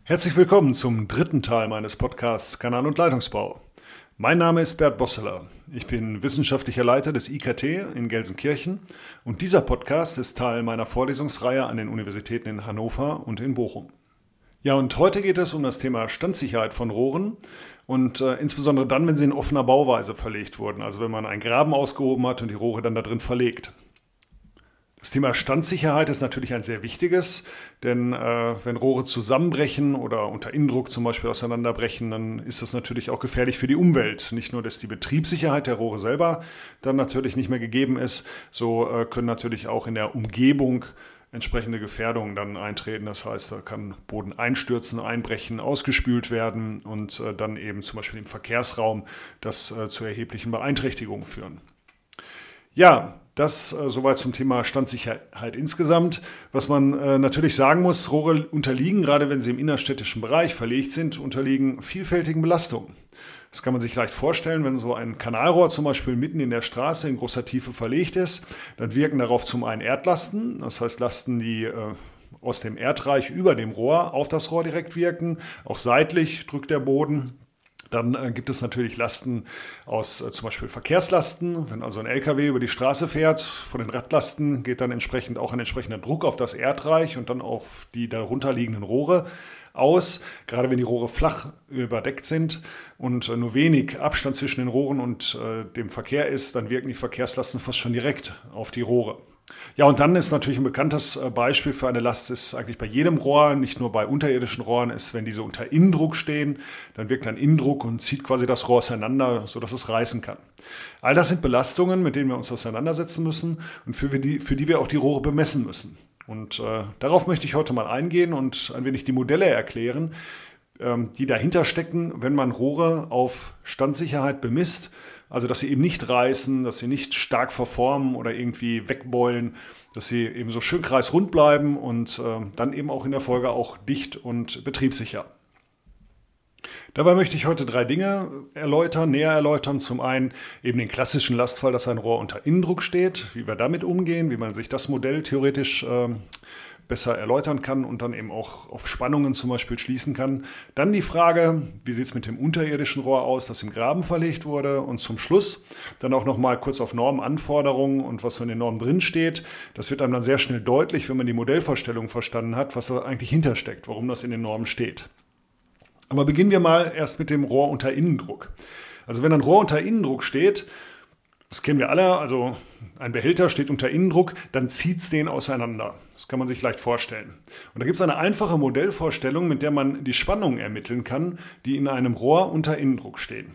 Herzlich willkommen zum dritten Teil meines Podcasts Kanal- und Leitungsbau. Mein Name ist Bert Bosseler. Ich bin wissenschaftlicher Leiter des IKT in Gelsenkirchen und dieser Podcast ist Teil meiner Vorlesungsreihe an den Universitäten in Hannover und in Bochum. Ja, und heute geht es um das Thema Standsicherheit von Rohren und insbesondere dann, wenn sie in offener Bauweise verlegt wurden, also wenn man einen Graben ausgehoben hat und die Rohre dann da drin verlegt. Das Thema Standsicherheit ist natürlich ein sehr wichtiges, denn wenn Rohre zusammenbrechen oder unter Innendruck zum Beispiel auseinanderbrechen, dann ist das natürlich auch gefährlich für die Umwelt. Nicht nur, dass die Betriebssicherheit der Rohre selber dann natürlich nicht mehr gegeben ist, so können natürlich auch in der Umgebung entsprechende Gefährdungen dann eintreten. Das heißt, da kann Boden einstürzen, einbrechen, ausgespült werden und dann eben zum Beispiel im Verkehrsraum das zu erheblichen Beeinträchtigungen führen. Ja, das soweit zum Thema Standsicherheit insgesamt. Was man natürlich sagen muss, Rohre unterliegen, gerade wenn sie im innerstädtischen Bereich verlegt sind, unterliegen vielfältigen Belastungen. Das kann man sich leicht vorstellen, wenn so ein Kanalrohr zum Beispiel mitten in der Straße in großer Tiefe verlegt ist, dann wirken darauf zum einen Erdlasten, das heißt Lasten, die aus dem Erdreich über dem Rohr auf das Rohr direkt wirken, auch seitlich drückt der Boden. Dann gibt es natürlich Lasten aus zum Beispiel Verkehrslasten. Wenn also ein LKW über die Straße fährt, von den Radlasten geht dann entsprechend auch ein entsprechender Druck auf das Erdreich und dann auf die darunter liegenden Rohre aus. Gerade wenn die Rohre flach überdeckt sind und nur wenig Abstand zwischen den Rohren und dem Verkehr ist, dann wirken die Verkehrslasten fast schon direkt auf die Rohre. Ja, und dann ist natürlich ein bekanntes Beispiel für eine Last, ist eigentlich bei jedem Rohr, nicht nur bei unterirdischen Rohren, ist, wenn diese unter Innendruck stehen, dann wirkt ein Innendruck und zieht quasi das Rohr auseinander, sodass es reißen kann. All das sind Belastungen, mit denen wir uns auseinandersetzen müssen und für die wir auch die Rohre bemessen müssen. Und darauf möchte ich heute mal eingehen und ein wenig die Modelle erklären, die dahinter stecken, wenn man Rohre auf Standsicherheit bemisst. Also, dass sie eben nicht reißen, dass sie nicht stark verformen oder irgendwie wegbeulen, dass sie eben so schön kreisrund bleiben und dann eben auch in der Folge auch dicht und betriebssicher. Dabei möchte ich heute 3 Dinge näher erläutern. Zum einen eben den klassischen Lastfall, dass ein Rohr unter Innendruck steht, wie wir damit umgehen, wie man sich das Modell theoretisch besser erläutern kann und dann eben auch auf Spannungen zum Beispiel schließen kann. Dann die Frage, wie sieht es mit dem unterirdischen Rohr aus, das im Graben verlegt wurde, und zum Schluss dann auch noch mal kurz auf Normenanforderungen und was so in den Normen drin steht. Das wird einem dann sehr schnell deutlich, wenn man die Modellvorstellung verstanden hat, was da eigentlich hintersteckt, warum das in den Normen steht. Aber beginnen wir mal erst mit dem Rohr unter Innendruck. Also wenn ein Rohr unter Innendruck steht, das kennen wir alle, also ein Behälter steht unter Innendruck, dann zieht es den auseinander. Das kann man sich leicht vorstellen. Und da gibt es eine einfache Modellvorstellung, mit der man die Spannungen ermitteln kann, die in einem Rohr unter Innendruck stehen.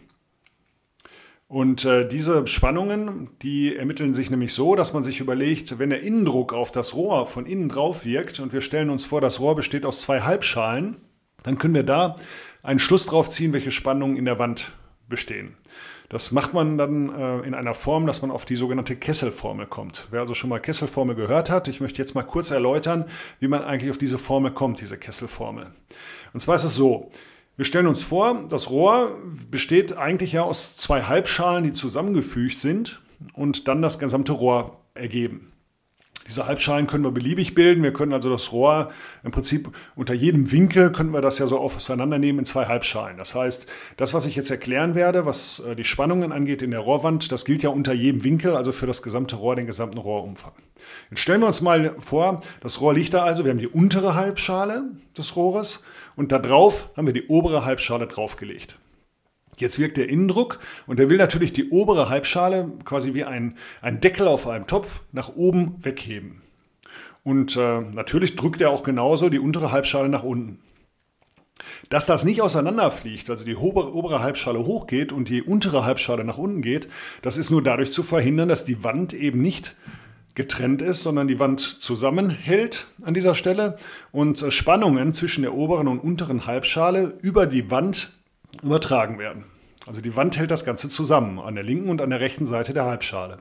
Und diese Spannungen, die ermitteln sich nämlich so, dass man sich überlegt, wenn der Innendruck auf das Rohr von innen drauf wirkt und wir stellen uns vor, das Rohr besteht aus 2 Halbschalen, dann können wir da einen Schluss drauf ziehen, welche Spannungen in der Wand bestehen. Das macht man dann in einer Form, dass man auf die sogenannte Kesselformel kommt. Wer also schon mal Kesselformel gehört hat, ich möchte jetzt mal kurz erläutern, wie man eigentlich auf diese Formel kommt, diese Kesselformel. Und zwar ist es so, wir stellen uns vor, das Rohr besteht eigentlich ja aus 2 Halbschalen, die zusammengefügt sind und dann das gesamte Rohr ergeben. Diese Halbschalen können wir beliebig bilden. Wir können also das Rohr im Prinzip unter jedem Winkel, können wir das ja so auseinandernehmen in 2 Halbschalen. Das heißt, das, was ich jetzt erklären werde, was die Spannungen angeht in der Rohrwand, das gilt ja unter jedem Winkel, also für das gesamte Rohr, den gesamten Rohrumfang. Jetzt stellen wir uns mal vor, das Rohr liegt da also, wir haben die untere Halbschale des Rohres und da drauf haben wir die obere Halbschale draufgelegt. Jetzt wirkt der Innendruck und der will natürlich die obere Halbschale quasi wie ein Deckel auf einem Topf nach oben wegheben. Und natürlich drückt er auch genauso die untere Halbschale nach unten. Dass das nicht auseinanderfliegt, also die obere Halbschale hochgeht und die untere Halbschale nach unten geht, das ist nur dadurch zu verhindern, dass die Wand eben nicht getrennt ist, sondern die Wand zusammenhält an dieser Stelle und Spannungen zwischen der oberen und unteren Halbschale über die Wand übertragen werden. Also die Wand hält das Ganze zusammen, an der linken und an der rechten Seite der Halbschale.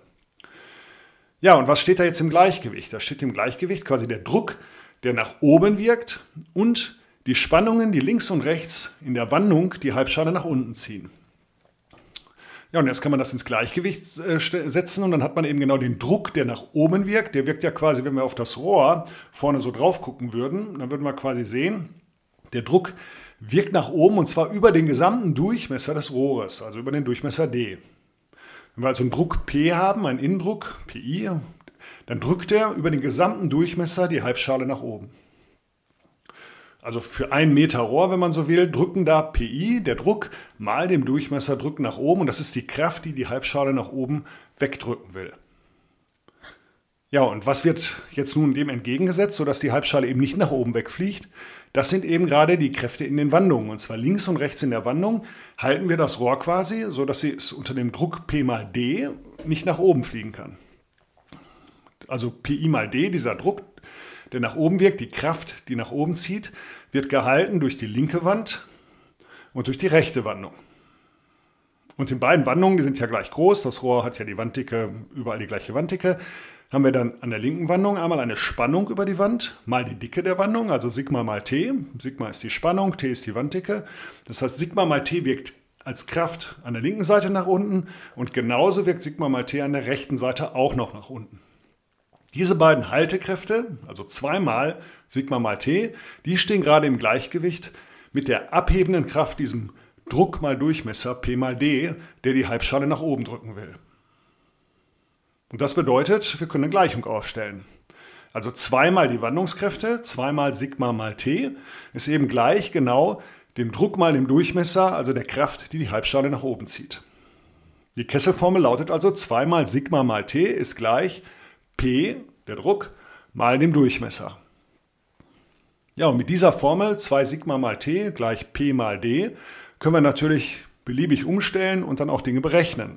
Ja, und was steht da jetzt im Gleichgewicht? Da steht im Gleichgewicht quasi der Druck, der nach oben wirkt und die Spannungen, die links und rechts in der Wandung die Halbschale nach unten ziehen. Ja, und jetzt kann man das ins Gleichgewicht setzen und dann hat man eben genau den Druck, der nach oben wirkt. Der wirkt ja quasi, wenn wir auf das Rohr vorne so drauf gucken würden, dann würden wir quasi sehen, Der Druck wirkt nach oben und zwar über den gesamten Durchmesser des Rohres, also über den Durchmesser D. Wenn wir also einen Druck P haben, einen Innendruck, PI, dann drückt er über den gesamten Durchmesser die Halbschale nach oben. Also für 1 Meter Rohr, wenn man so will, drücken da PI, der Druck, mal dem Durchmesser drücken nach oben und das ist die Kraft, die die Halbschale nach oben wegdrücken will. Ja, und was wird jetzt nun dem entgegengesetzt, sodass die Halbschale eben nicht nach oben wegfliegt? Das sind eben gerade die Kräfte in den Wandungen. Und zwar links und rechts in der Wandung halten wir das Rohr quasi, sodass es unter dem Druck P mal D nicht nach oben fliegen kann. Also PI mal D, dieser Druck, der nach oben wirkt, die Kraft, die nach oben zieht, wird gehalten durch die linke Wand und durch die rechte Wandung. Und in beiden Wandungen, die sind ja gleich groß, das Rohr hat ja die Wanddicke, überall die gleiche Wanddicke, haben wir dann an der linken Wandung einmal eine Spannung über die Wand, mal die Dicke der Wandung, also Sigma mal T. Sigma ist die Spannung, T ist die Wanddicke. Das heißt, Sigma mal T wirkt als Kraft an der linken Seite nach unten und genauso wirkt Sigma mal T an der rechten Seite auch noch nach unten. Diese beiden Haltekräfte, also zweimal Sigma mal T, die stehen gerade im Gleichgewicht mit der abhebenden Kraft, diesem Druck mal Durchmesser P mal D, der die Halbschale nach oben drücken will. Und das bedeutet, wir können eine Gleichung aufstellen. Also zweimal die Wandungskräfte, zweimal Sigma mal T, ist eben gleich genau dem Druck mal dem Durchmesser, also der Kraft, die die Halbschale nach oben zieht. Die Kesselformel lautet also zweimal Sigma mal T ist gleich P, der Druck, mal dem Durchmesser. Ja, und mit dieser Formel 2 Sigma mal T gleich P mal D können wir natürlich beliebig umstellen und dann auch Dinge berechnen.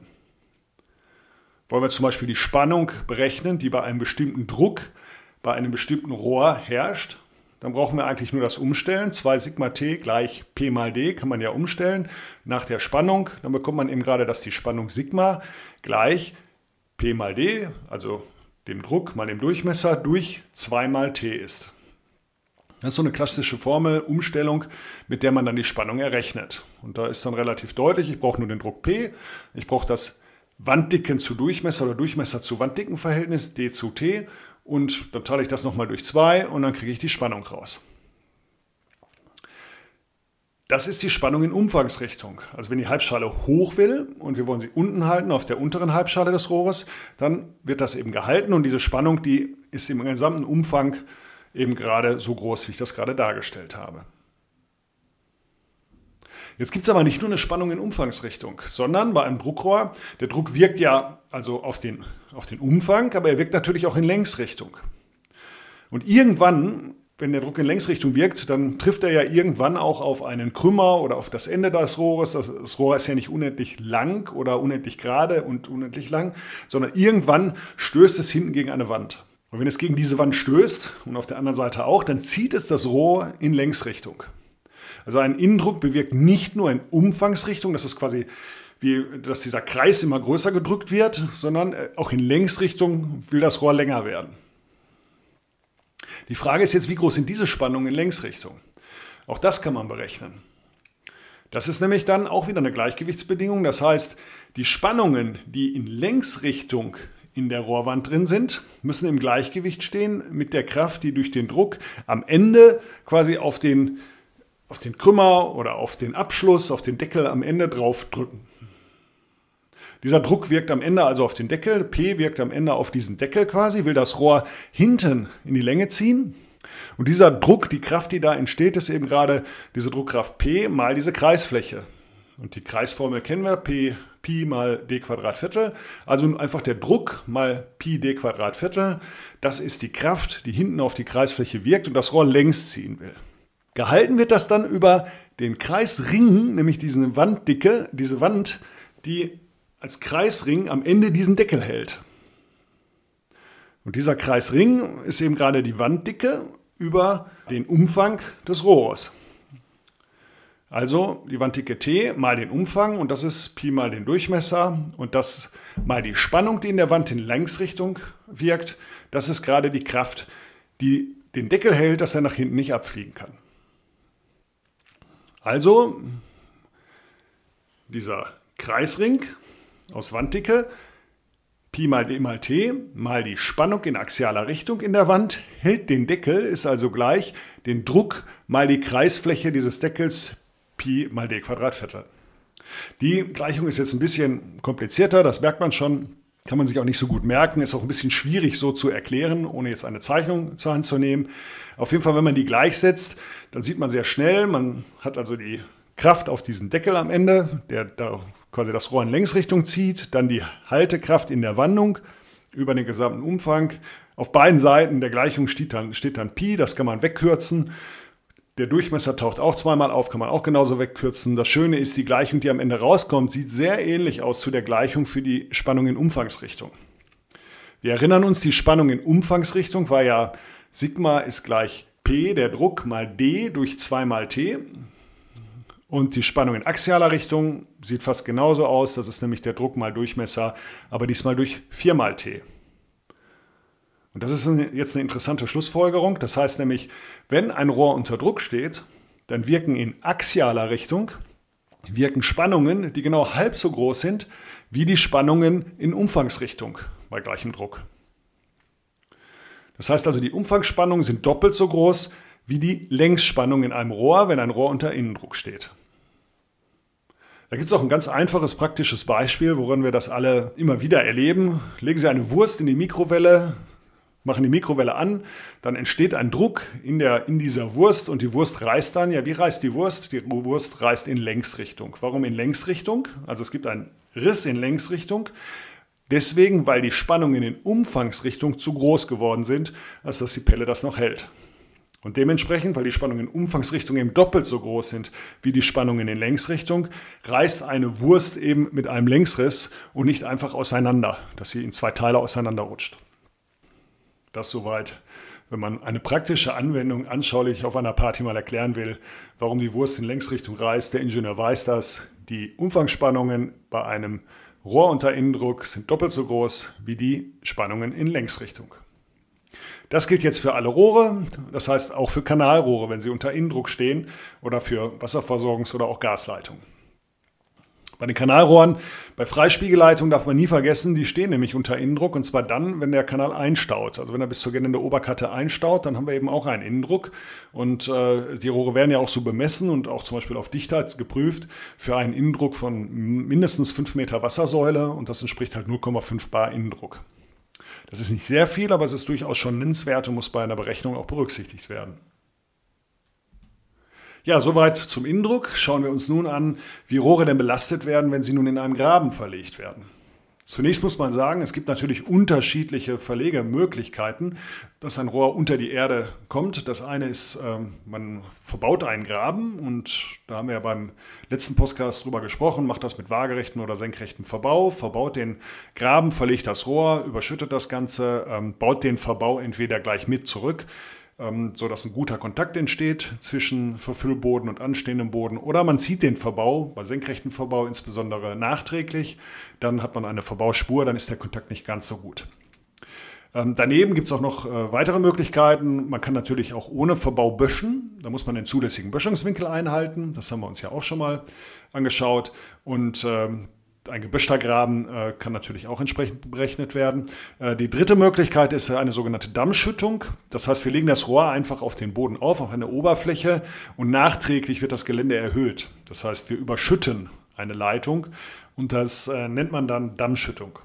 Wollen wir zum Beispiel die Spannung berechnen, die bei einem bestimmten Druck, bei einem bestimmten Rohr herrscht, dann brauchen wir eigentlich nur das Umstellen. 2 Sigma T gleich P mal D kann man ja umstellen nach der Spannung. Dann bekommt man eben gerade, dass die Spannung Sigma gleich P mal D, also dem Druck mal dem Durchmesser, durch 2 mal T ist. Das ist so eine klassische Formel, Umstellung, mit der man dann die Spannung errechnet. Und da ist dann relativ deutlich, ich brauche nur den Druck P, ich brauche das Wanddicken zu Durchmesser oder Durchmesser zu Wanddickenverhältnis, D zu T, und dann teile ich das nochmal durch 2 und dann kriege ich die Spannung raus. Das ist die Spannung in Umfangsrichtung. Also wenn die Halbschale hoch will und wir wollen sie unten halten, auf der unteren Halbschale des Rohres, dann wird das eben gehalten und diese Spannung, die ist im gesamten Umfang eben gerade so groß, wie ich das gerade dargestellt habe. Jetzt gibt es aber nicht nur eine Spannung in Umfangsrichtung, sondern bei einem Druckrohr, der Druck wirkt ja also auf den Umfang, aber er wirkt natürlich auch in Längsrichtung. Und irgendwann, wenn der Druck in Längsrichtung wirkt, dann trifft er ja irgendwann auch auf einen Krümmer oder auf das Ende des Rohres. Das Rohr ist ja nicht unendlich lang oder unendlich gerade und unendlich lang, sondern irgendwann stößt es hinten gegen eine Wand. Und wenn es gegen diese Wand stößt und auf der anderen Seite auch, dann zieht es das Rohr in Längsrichtung. Also ein Innendruck bewirkt nicht nur in Umfangsrichtung, das ist quasi wie, dass dieser Kreis immer größer gedrückt wird, sondern auch in Längsrichtung will das Rohr länger werden. Die Frage ist jetzt, wie groß sind diese Spannungen in Längsrichtung? Auch das kann man berechnen. Das ist nämlich dann auch wieder eine Gleichgewichtsbedingung. Das heißt, die Spannungen, die in Längsrichtung in der Rohrwand drin sind, müssen im Gleichgewicht stehen mit der Kraft, die durch den Druck am Ende quasi auf den Krümmer oder auf den Abschluss, auf den Deckel am Ende drauf drücken. Dieser Druck wirkt am Ende also auf den Deckel, P wirkt am Ende auf diesen Deckel quasi, will das Rohr hinten in die Länge ziehen. Und dieser Druck, die Kraft, die da entsteht, ist eben gerade diese Druckkraft P mal diese Kreisfläche. Und die Kreisformel kennen wir, Pi mal d Quadrat Viertel. Also einfach der Druck mal Pi d Quadrat Viertel. Das ist die Kraft, die hinten auf die Kreisfläche wirkt und das Rohr längs ziehen will. Gehalten wird das dann über den Kreisring, nämlich diese Wanddicke, diese Wand, die als Kreisring am Ende diesen Deckel hält. Und dieser Kreisring ist eben gerade die Wanddicke über den Umfang des Rohres. Also die Wanddicke T mal den Umfang und das ist Pi mal den Durchmesser und das mal die Spannung, die in der Wand in Längsrichtung wirkt. Das ist gerade die Kraft, die den Deckel hält, dass er nach hinten nicht abfliegen kann. Also dieser Kreisring aus Wanddicke, Pi mal d mal t mal die Spannung in axialer Richtung in der Wand, hält den Deckel, ist also gleich den Druck mal die Kreisfläche dieses Deckels, Pi mal d Quadratviertel. Die Gleichung ist jetzt ein bisschen komplizierter, das merkt man schon, kann man sich auch nicht so gut merken, ist auch ein bisschen schwierig so zu erklären, ohne jetzt eine Zeichnung zur Hand zu nehmen. Auf jeden Fall, wenn man die gleichsetzt, dann sieht man sehr schnell, man hat also die Kraft auf diesen Deckel am Ende, der da quasi das Rohr in Längsrichtung zieht, dann die Haltekraft in der Wandung über den gesamten Umfang. Auf beiden Seiten der Gleichung steht dann Pi, das kann man wegkürzen. Der Durchmesser taucht auch zweimal auf, kann man auch genauso wegkürzen. Das Schöne ist, die Gleichung, die am Ende rauskommt, sieht sehr ähnlich aus zu der Gleichung für die Spannung in Umfangsrichtung. Wir erinnern uns, die Spannung in Umfangsrichtung war ja Sigma ist gleich P, der Druck, mal D durch 2 mal T. Und die Spannung in axialer Richtung sieht fast genauso aus. Das ist nämlich der Druck mal Durchmesser, aber diesmal durch 4 mal T. Und das ist jetzt eine interessante Schlussfolgerung. Das heißt nämlich, wenn ein Rohr unter Druck steht, dann wirken in axialer Richtung Spannungen, die genau halb so groß sind wie die Spannungen in Umfangsrichtung bei gleichem Druck. Das heißt also, die Umfangsspannungen sind doppelt so groß wie die Längsspannung in einem Rohr, wenn ein Rohr unter Innendruck steht. Da gibt es auch ein ganz einfaches, praktisches Beispiel, woran wir das alle immer wieder erleben. Legen Sie eine Wurst in die Mikrowelle, machen die Mikrowelle an, dann entsteht ein Druck in dieser Wurst und die Wurst reißt dann. Ja, wie reißt die Wurst? Die Wurst reißt in Längsrichtung. Warum in Längsrichtung? Also es gibt einen Riss in Längsrichtung. Deswegen, weil die Spannungen in Umfangsrichtung zu groß geworden sind, als dass die Pelle das noch hält. Und dementsprechend, weil die Spannungen in Umfangsrichtung eben doppelt so groß sind wie die Spannungen in Längsrichtung, reißt eine Wurst eben mit einem Längsriss und nicht einfach auseinander, dass sie in 2 Teile auseinanderrutscht. Das soweit, wenn man eine praktische Anwendung anschaulich auf einer Party mal erklären will, warum die Wurst in Längsrichtung reißt. Der Ingenieur weiß das. Die Umfangsspannungen bei einem Rohr unter Innendruck sind doppelt so groß wie die Spannungen in Längsrichtung. Das gilt jetzt für alle Rohre, das heißt auch für Kanalrohre, wenn sie unter Innendruck stehen, oder für Wasserversorgungs- oder auch Gasleitungen. Bei den Kanalrohren, bei Freispiegelleitungen darf man nie vergessen, die stehen nämlich unter Innendruck, und zwar dann, wenn der Kanal einstaut. Also wenn er bis zur Geländeoberkante einstaut, dann haben wir eben auch einen Innendruck, und die Rohre werden ja auch so bemessen und auch zum Beispiel auf Dichtheit geprüft für einen Innendruck von mindestens 5 Meter Wassersäule, und das entspricht halt 0,5 bar Innendruck. Das ist nicht sehr viel, aber es ist durchaus schon nennenswert und muss bei einer Berechnung auch berücksichtigt werden. Ja, soweit zum Innendruck. Schauen wir uns nun an, wie Rohre denn belastet werden, wenn sie nun in einem Graben verlegt werden. Zunächst muss man sagen, es gibt natürlich unterschiedliche Verlegemöglichkeiten, dass ein Rohr unter die Erde kommt. Das eine ist, man verbaut einen Graben, und da haben wir ja beim letzten Podcast drüber gesprochen, macht das mit waagerechten oder senkrechten Verbau, verbaut den Graben, verlegt das Rohr, überschüttet das Ganze, baut den Verbau entweder gleich mit zurück, sodass ein guter Kontakt entsteht zwischen Verfüllboden und anstehendem Boden. Oder man zieht den Verbau, bei senkrechten Verbau insbesondere nachträglich. Dann hat man eine Verbauspur, dann ist der Kontakt nicht ganz so gut. Daneben gibt es auch noch weitere Möglichkeiten. Man kann natürlich auch ohne Verbau böschen. Da muss man den zulässigen Böschungswinkel einhalten. Das haben wir uns ja auch schon mal angeschaut. Und ein geböschter Graben kann natürlich auch entsprechend berechnet werden. Die dritte Möglichkeit ist eine sogenannte Dammschüttung. Das heißt, wir legen das Rohr einfach auf den Boden auf eine Oberfläche, und nachträglich wird das Gelände erhöht. Das heißt, wir überschütten eine Leitung, und das nennt man dann Dammschüttung.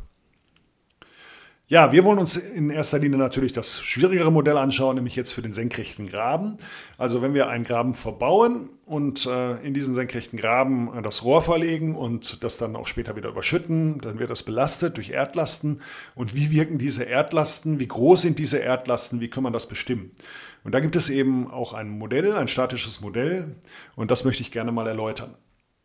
Ja, wir wollen uns in erster Linie natürlich das schwierigere Modell anschauen, nämlich jetzt für den senkrechten Graben. Also wenn wir einen Graben verbauen und in diesen senkrechten Graben das Rohr verlegen und das dann auch später wieder überschütten, dann wird das belastet durch Erdlasten. Und wie wirken diese Erdlasten? Wie groß sind diese Erdlasten? Wie kann man das bestimmen? Und da gibt es eben auch ein Modell, ein statisches Modell, und das möchte ich gerne mal erläutern.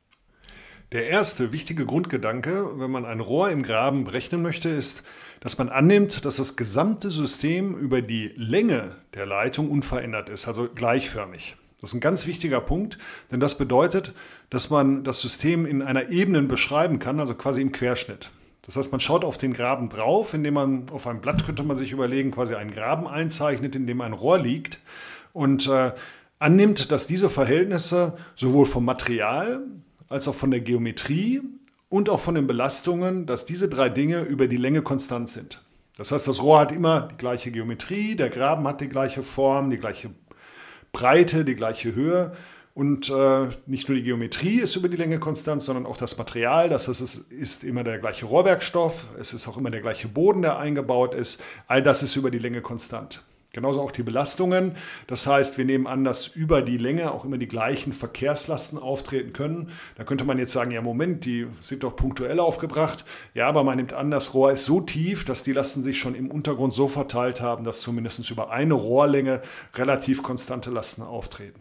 Der erste wichtige Grundgedanke, wenn man ein Rohr im Graben berechnen möchte, ist, dass man annimmt, dass das gesamte System über die Länge der Leitung unverändert ist, also gleichförmig. Das ist ein ganz wichtiger Punkt, denn das bedeutet, dass man das System in einer Ebene beschreiben kann, also quasi im Querschnitt. Das heißt, man schaut auf den Graben drauf, indem man auf einem Blatt, könnte man sich überlegen, quasi einen Graben einzeichnet, in dem ein Rohr liegt, und annimmt, dass diese Verhältnisse sowohl vom Material als auch von der Geometrie und auch von den Belastungen, dass diese 3 Dinge über die Länge konstant sind. Das heißt, das Rohr hat immer die gleiche Geometrie, der Graben hat die gleiche Form, die gleiche Breite, die gleiche Höhe. Und nicht nur die Geometrie ist über die Länge konstant, sondern auch das Material. Das heißt, es ist immer der gleiche Rohrwerkstoff, es ist auch immer der gleiche Boden, der eingebaut ist. All das ist über die Länge konstant. Genauso auch die Belastungen. Das heißt, wir nehmen an, dass über die Länge auch immer die gleichen Verkehrslasten auftreten können. Da könnte man jetzt sagen, ja Moment, die sind doch punktuell aufgebracht. Ja, aber man nimmt an, das Rohr ist so tief, dass die Lasten sich schon im Untergrund so verteilt haben, dass zumindest über eine Rohrlänge relativ konstante Lasten auftreten.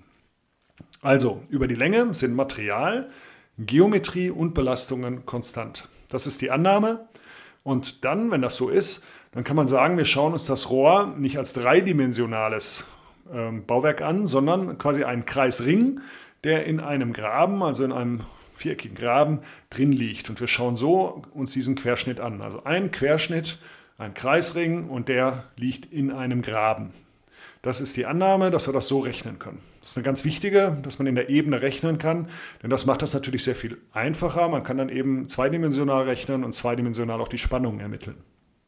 Also, über die Länge sind Material, Geometrie und Belastungen konstant. Das ist die Annahme. Und dann, wenn das so ist, dann kann man sagen, wir schauen uns das Rohr nicht als dreidimensionales Bauwerk an, sondern quasi einen Kreisring, der in einem Graben, also in einem viereckigen Graben, drin liegt. Und wir schauen so uns diesen Querschnitt an. Also ein Querschnitt, ein Kreisring und der liegt in einem Graben. Das ist die Annahme, dass wir das so rechnen können. Das ist eine ganz wichtige, dass man in der Ebene rechnen kann, denn das macht das natürlich sehr viel einfacher. Man kann dann eben zweidimensional rechnen und zweidimensional auch die Spannungen ermitteln.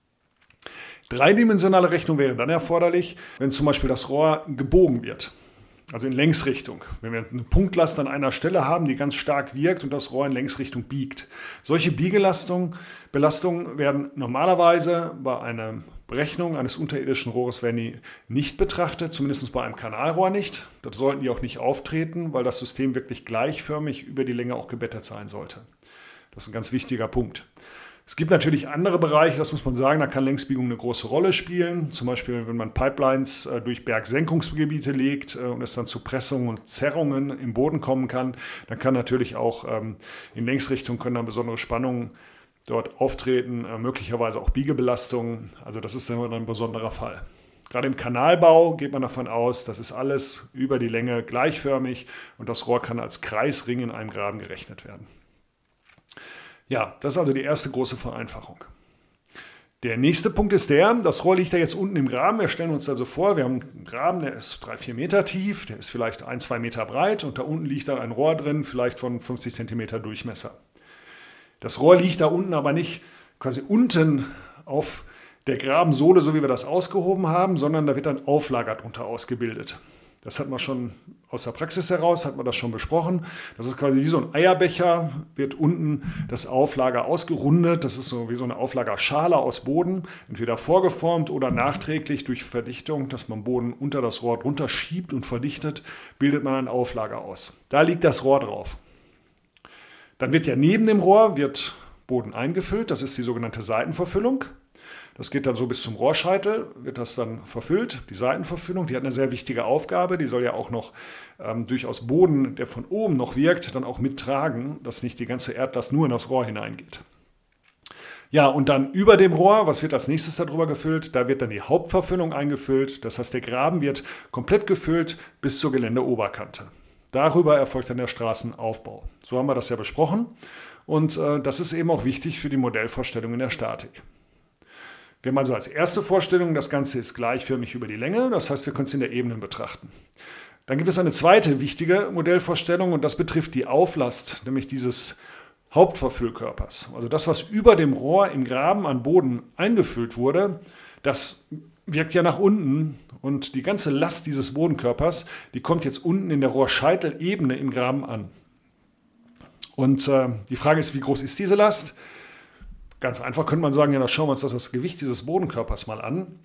Dreidimensionale Rechnung wäre dann erforderlich, wenn zum Beispiel das Rohr gebogen wird, also in Längsrichtung. Wenn wir eine Punktlast an einer Stelle haben, die ganz stark wirkt und das Rohr in Längsrichtung biegt. Solche Belastungen werden normalerweise bei einer Berechnung eines unterirdischen Rohres werden die nicht betrachtet, zumindest bei einem Kanalrohr nicht. Dort sollten die auch nicht auftreten, weil das System wirklich gleichförmig über die Länge auch gebettet sein sollte. Das ist ein ganz wichtiger Punkt. Es gibt natürlich andere Bereiche, das muss man sagen, da kann Längsbiegung eine große Rolle spielen. Zum Beispiel, wenn man Pipelines durch Bergsenkungsgebiete legt und es dann zu Pressungen und Zerrungen im Boden kommen kann, dann kann natürlich auch in Längsrichtung können dann besondere Spannungen dort auftreten, möglicherweise auch Biegebelastungen. Also das ist immer ein besonderer Fall. Gerade im Kanalbau geht man davon aus, das ist alles über die Länge gleichförmig und das Rohr kann als Kreisring in einem Graben gerechnet werden. Ja, das ist also die erste große Vereinfachung. Der nächste Punkt ist das Rohr liegt ja jetzt unten im Graben. Wir stellen uns also vor, wir haben einen Graben, der ist 3-4 Meter tief, der ist vielleicht 1-2 Meter breit und da unten liegt dann ein Rohr drin, vielleicht von 50 Zentimeter Durchmesser. Das Rohr liegt da unten aber nicht quasi unten auf der Grabensohle, so wie wir das ausgehoben haben, sondern da wird dann Auflager drunter ausgebildet. Das hat man schon aus der Praxis heraus, hat man das schon besprochen. Das ist quasi wie so ein Eierbecher, wird unten das Auflager ausgerundet. Das ist so wie so eine Auflagerschale aus Boden, entweder vorgeformt oder nachträglich durch Verdichtung, dass man Boden unter das Rohr drunter schiebt und verdichtet, bildet man ein Auflager aus. Da liegt das Rohr drauf. Dann wird ja neben dem Rohr Boden eingefüllt, das ist die sogenannte Seitenverfüllung. Das geht dann so bis zum Rohrscheitel, wird das dann verfüllt, die Seitenverfüllung. Die hat eine sehr wichtige Aufgabe, die soll ja auch noch durchaus Boden, der von oben noch wirkt, dann auch mittragen, dass nicht die ganze Erdlast nur in das Rohr hineingeht. Ja, und dann über dem Rohr, was wird als nächstes darüber gefüllt? Da wird dann die Hauptverfüllung eingefüllt, das heißt der Graben wird komplett gefüllt bis zur Geländeoberkante. Darüber erfolgt dann der Straßenaufbau. So haben wir das ja besprochen und das ist eben auch wichtig für die Modellvorstellung in der Statik. Wir haben also als erste Vorstellung, das Ganze ist gleichförmig über die Länge, das heißt, wir können es in der Ebene betrachten. Dann gibt es eine zweite wichtige Modellvorstellung und das betrifft die Auflast, nämlich dieses Hauptverfüllkörpers. Also das, was über dem Rohr im Graben an Boden eingefüllt wurde, das wirkt ja nach unten und die ganze Last dieses Bodenkörpers, die kommt jetzt unten in der Rohrscheitelebene im Graben an. Und die Frage ist, wie groß ist diese Last? Ganz einfach könnte man sagen, ja, dann schauen wir uns doch das Gewicht dieses Bodenkörpers mal an.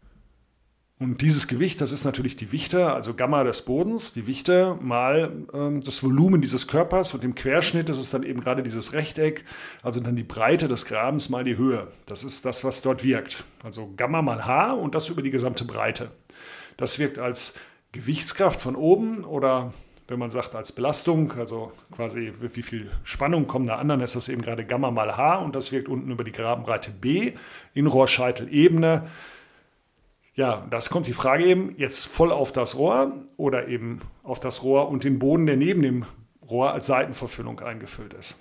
Und dieses Gewicht, das ist natürlich die Dichte, also Gamma des Bodens, die Dichte mal das Volumen dieses Körpers und im Querschnitt, das ist dann eben gerade dieses Rechteck, also dann die Breite des Grabens mal die Höhe. Das ist das, was dort wirkt. Also Gamma mal H und das über die gesamte Breite. Das wirkt als Gewichtskraft von oben oder wenn man sagt als Belastung, also quasi wie viel Spannung kommen da an, dann ist das eben gerade Gamma mal H und das wirkt unten über die Grabenbreite B in Rohrscheitelebene. Ja, das kommt die Frage eben jetzt voll auf das Rohr oder eben auf das Rohr und den Boden, der neben dem Rohr als Seitenverfüllung eingefüllt ist.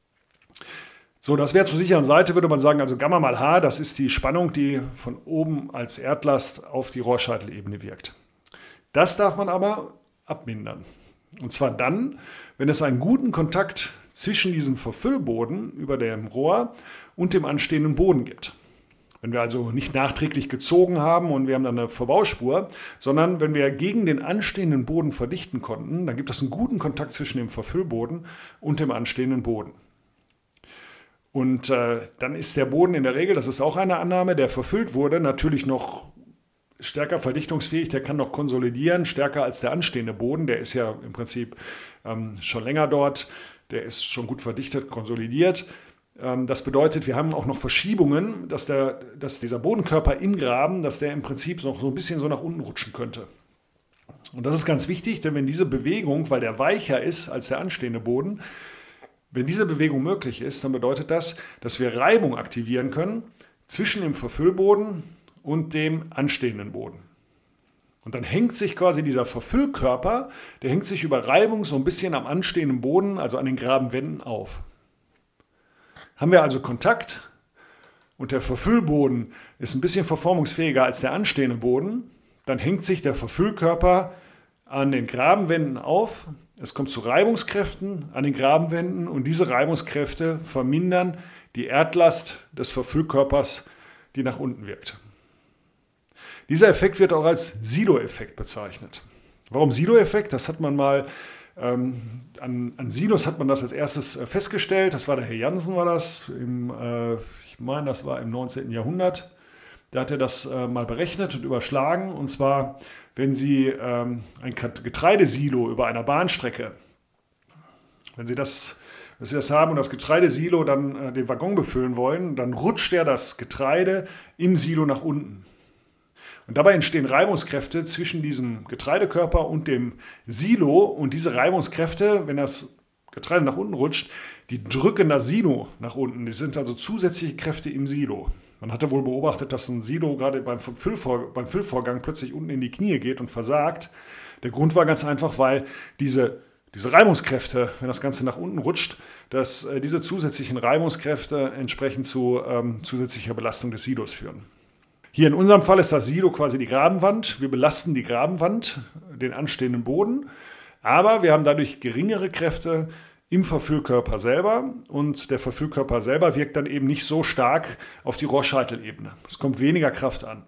So, das wäre zur sicheren Seite, würde man sagen, also Gamma mal H, das ist die Spannung, die von oben als Erdlast auf die Rohrscheitelebene wirkt. Das darf man aber abmindern. Und zwar dann, wenn es einen guten Kontakt zwischen diesem Verfüllboden über dem Rohr und dem anstehenden Boden gibt. Wenn wir also nicht nachträglich gezogen haben und wir haben dann eine Verbauspur, sondern wenn wir gegen den anstehenden Boden verdichten konnten, dann gibt es einen guten Kontakt zwischen dem Verfüllboden und dem anstehenden Boden. Und dann ist der Boden in der Regel, das ist auch eine Annahme, der verfüllt wurde, natürlich noch stärker verdichtungsfähig, der kann noch konsolidieren, stärker als der anstehende Boden, der ist ja im Prinzip schon länger dort, der ist schon gut verdichtet, konsolidiert. Das bedeutet, wir haben auch noch Verschiebungen, dass dieser Bodenkörper im Graben, dass der im Prinzip noch so ein bisschen so nach unten rutschen könnte. Und das ist ganz wichtig, denn wenn diese Bewegung, weil der weicher ist als der anstehende Boden, wenn diese Bewegung möglich ist, dann bedeutet das, dass wir Reibung aktivieren können zwischen dem Verfüllboden und dem anstehenden Boden. Und dann hängt sich quasi dieser Verfüllkörper, der hängt sich über Reibung so ein bisschen am anstehenden Boden, also an den Grabenwänden auf. Haben wir also Kontakt und der Verfüllboden ist ein bisschen verformungsfähiger als der anstehende Boden, dann hängt sich der Verfüllkörper an den Grabenwänden auf. Es kommt zu Reibungskräften an den Grabenwänden und diese Reibungskräfte vermindern die Erdlast des Verfüllkörpers, die nach unten wirkt. Dieser Effekt wird auch als Silo-Effekt bezeichnet. Warum Silo-Effekt? Das hat man mal an Silos hat man das als erstes festgestellt. Das war der Herr Jansen, war das. Ich meine, das war im 19. Jahrhundert. Da hat er das mal berechnet und überschlagen. Und zwar, wenn Sie ein Getreidesilo über einer Bahnstrecke, wenn Sie das haben und das Getreidesilo dann den Waggon befüllen wollen, dann rutscht ja das Getreide im Silo nach unten. Und dabei entstehen Reibungskräfte zwischen diesem Getreidekörper und dem Silo. Und diese Reibungskräfte, wenn das Getreide nach unten rutscht, die drücken das Silo nach unten. Das sind also zusätzliche Kräfte im Silo. Man hatte wohl beobachtet, dass ein Silo gerade beim Füllvorgang plötzlich unten in die Knie geht und versagt. Der Grund war ganz einfach, weil diese Reibungskräfte, wenn das Ganze nach unten rutscht, dass diese zusätzlichen Reibungskräfte entsprechend zu zusätzlicher Belastung des Silos führen. Hier in unserem Fall ist das Silo quasi die Grabenwand. Wir belasten die Grabenwand, den anstehenden Boden, aber wir haben dadurch geringere Kräfte im Verfüllkörper selber und der Verfüllkörper selber wirkt dann eben nicht so stark auf die Rohrscheitelebene. Es kommt weniger Kraft an.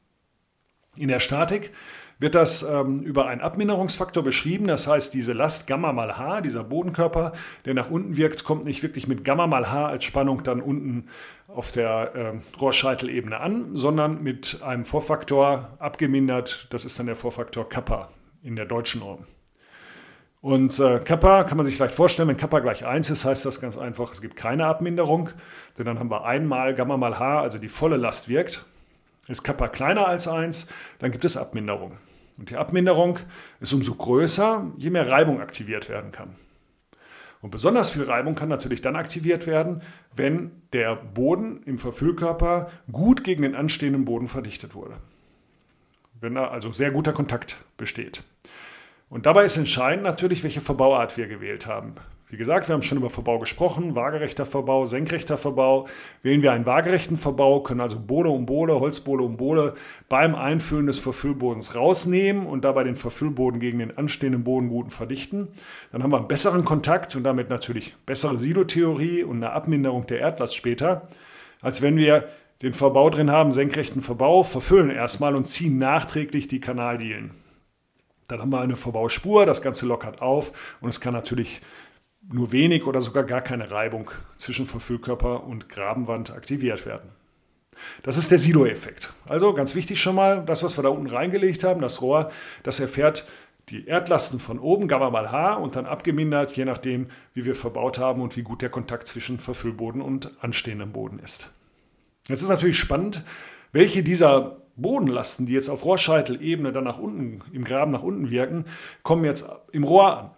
In der Statik wird das über einen Abminderungsfaktor beschrieben. Das heißt, diese Last Gamma mal H, dieser Bodenkörper, der nach unten wirkt, kommt nicht wirklich mit Gamma mal H als Spannung dann unten auf der Rohrscheitelebene an, sondern mit einem Vorfaktor abgemindert. Das ist dann der Vorfaktor Kappa in der deutschen Norm. Und Kappa kann man sich vielleicht vorstellen, wenn Kappa gleich 1 ist, heißt das ganz einfach, es gibt keine Abminderung. Denn dann haben wir einmal Gamma mal H, also die volle Last wirkt. Ist Kappa kleiner als 1, dann gibt es Abminderung. Und die Abminderung ist umso größer, je mehr Reibung aktiviert werden kann. Und besonders viel Reibung kann natürlich dann aktiviert werden, wenn der Boden im Verfüllkörper gut gegen den anstehenden Boden verdichtet wurde. Wenn da also sehr guter Kontakt besteht. Und dabei ist entscheidend natürlich, welche Verbauart wir gewählt haben. Wie gesagt, wir haben schon über Verbau gesprochen, waagerechter Verbau, senkrechter Verbau. Wählen wir einen waagerechten Verbau, können also Bohle um Bohle, Holzbohle um Bohle beim Einfüllen des Verfüllbodens rausnehmen und dabei den Verfüllboden gegen den anstehenden Boden gut verdichten. Dann haben wir einen besseren Kontakt und damit natürlich bessere Silotheorie und eine Abminderung der Erdlast später, als wenn wir den Verbau drin haben, senkrechten Verbau, verfüllen erstmal und ziehen nachträglich die Kanaldielen. Dann haben wir eine Verbauspur, das Ganze lockert auf und es kann natürlich nur wenig oder sogar gar keine Reibung zwischen Verfüllkörper und Grabenwand aktiviert werden. Das ist der Silo-Effekt. Also ganz wichtig schon mal, das, was wir da unten reingelegt haben, das Rohr, das erfährt die Erdlasten von oben, Gamma mal H, und dann abgemindert, je nachdem, wie wir verbaut haben und wie gut der Kontakt zwischen Verfüllboden und anstehendem Boden ist. Jetzt ist natürlich spannend, welche dieser Bodenlasten, die jetzt auf Rohrscheitelebene dann nach unten, im Graben nach unten wirken, kommen jetzt im Rohr an.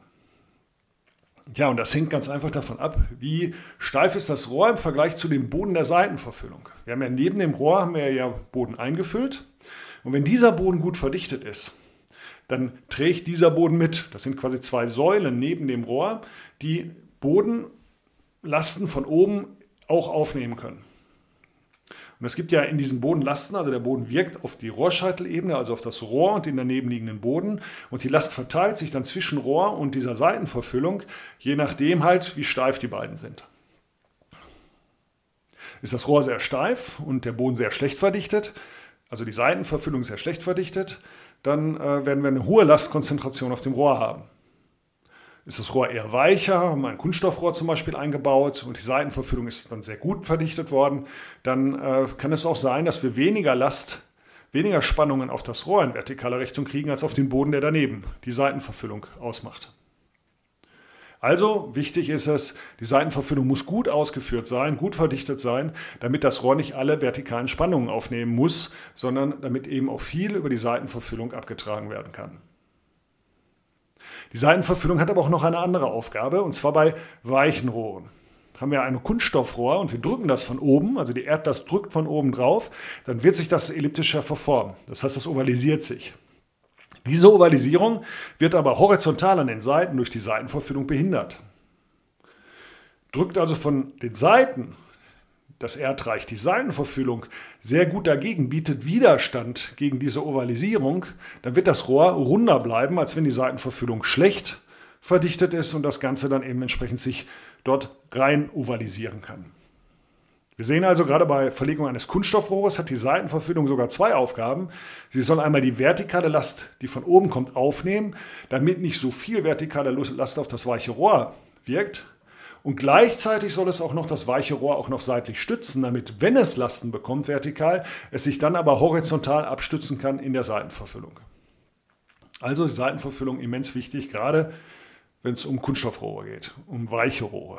Ja, und das hängt ganz einfach davon ab, wie steif ist das Rohr im Vergleich zu dem Boden der Seitenverfüllung. Wir haben ja neben dem Rohr Boden eingefüllt. Und wenn dieser Boden gut verdichtet ist, dann trägt dieser Boden mit. Das sind quasi zwei Säulen neben dem Rohr, die Bodenlasten von oben auch aufnehmen können. Und es gibt ja in diesen Bodenlasten, also der Boden wirkt auf die Rohrscheitelebene, also auf das Rohr und den daneben liegenden Boden. Und die Last verteilt sich dann zwischen Rohr und dieser Seitenverfüllung, je nachdem halt, wie steif die beiden sind. Ist das Rohr sehr steif und der Boden sehr schlecht verdichtet, also die Seitenverfüllung sehr schlecht verdichtet, dann werden wir eine hohe Lastkonzentration auf dem Rohr haben. Ist das Rohr eher weicher, haben wir ein Kunststoffrohr zum Beispiel eingebaut und die Seitenverfüllung ist dann sehr gut verdichtet worden, dann kann es auch sein, dass wir weniger Last, weniger Spannungen auf das Rohr in vertikaler Richtung kriegen, als auf den Boden, der daneben die Seitenverfüllung ausmacht. Also wichtig ist es, die Seitenverfüllung muss gut ausgeführt sein, gut verdichtet sein, damit das Rohr nicht alle vertikalen Spannungen aufnehmen muss, sondern damit eben auch viel über die Seitenverfüllung abgetragen werden kann. Die Seitenverfüllung hat aber auch noch eine andere Aufgabe, und zwar bei weichen Rohren. Haben wir ein Kunststoffrohr und wir drücken das von oben, also die Erdlast drückt von oben drauf, dann wird sich das elliptischer verformen. Das heißt, das ovalisiert sich. Diese Ovalisierung wird aber horizontal an den Seiten durch die Seitenverfüllung behindert. Drückt also von den Seiten das Erdreich die Seitenverfüllung sehr gut dagegen, bietet Widerstand gegen diese Ovalisierung, dann wird das Rohr runder bleiben, als wenn die Seitenverfüllung schlecht verdichtet ist und das Ganze dann eben entsprechend sich dort rein ovalisieren kann. Wir sehen also, gerade bei Verlegung eines Kunststoffrohres hat die Seitenverfüllung sogar zwei Aufgaben. Sie soll einmal die vertikale Last, die von oben kommt, aufnehmen, damit nicht so viel vertikale Last auf das weiche Rohr wirkt. Und gleichzeitig soll es auch noch das weiche Rohr auch noch seitlich stützen, damit, wenn es Lasten bekommt vertikal, es sich dann aber horizontal abstützen kann in der Seitenverfüllung. Also die Seitenverfüllung immens wichtig, gerade wenn es um Kunststoffrohre geht, um weiche Rohre.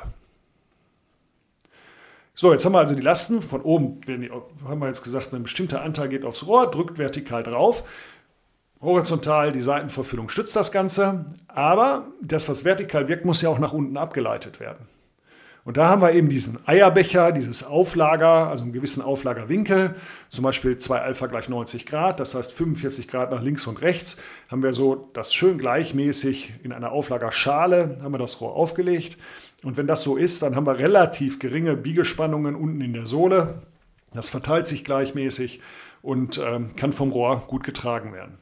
So, jetzt haben wir also die Lasten. Von oben haben wir jetzt gesagt, ein bestimmter Anteil geht aufs Rohr, drückt vertikal drauf. Horizontal, die Seitenverfüllung stützt das Ganze. Aber das, was vertikal wirkt, muss ja auch nach unten abgeleitet werden. Und da haben wir eben diesen Eierbecher, dieses Auflager, also einen gewissen Auflagerwinkel, zum Beispiel 2 Alpha gleich 90 Grad, das heißt 45 Grad nach links und rechts, haben wir so das schön gleichmäßig in einer Auflagerschale, haben wir das Rohr aufgelegt. Und wenn das so ist, dann haben wir relativ geringe Biegespannungen unten in der Sohle. Das verteilt sich gleichmäßig und kann vom Rohr gut getragen werden.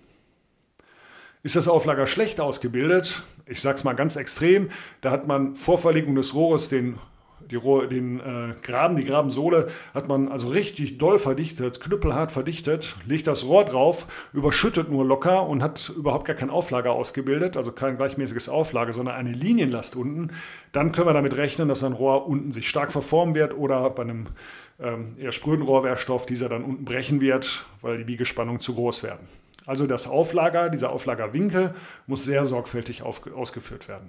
Ist das Auflager schlecht ausgebildet, ich sage es mal ganz extrem, da hat man vor Verlegung des Rohres die Grabensohle hat man also richtig doll verdichtet, knüppelhart verdichtet, legt das Rohr drauf, überschüttet nur locker und hat überhaupt gar kein Auflager ausgebildet, also kein gleichmäßiges Auflager, sondern eine Linienlast unten. Dann können wir damit rechnen, dass ein Rohr unten sich stark verformen wird oder bei einem eher spröden Rohrwerkstoff dieser dann unten brechen wird, weil die Biegespannungen zu groß werden. Also das Auflager, dieser Auflagerwinkel muss sehr sorgfältig ausgeführt werden.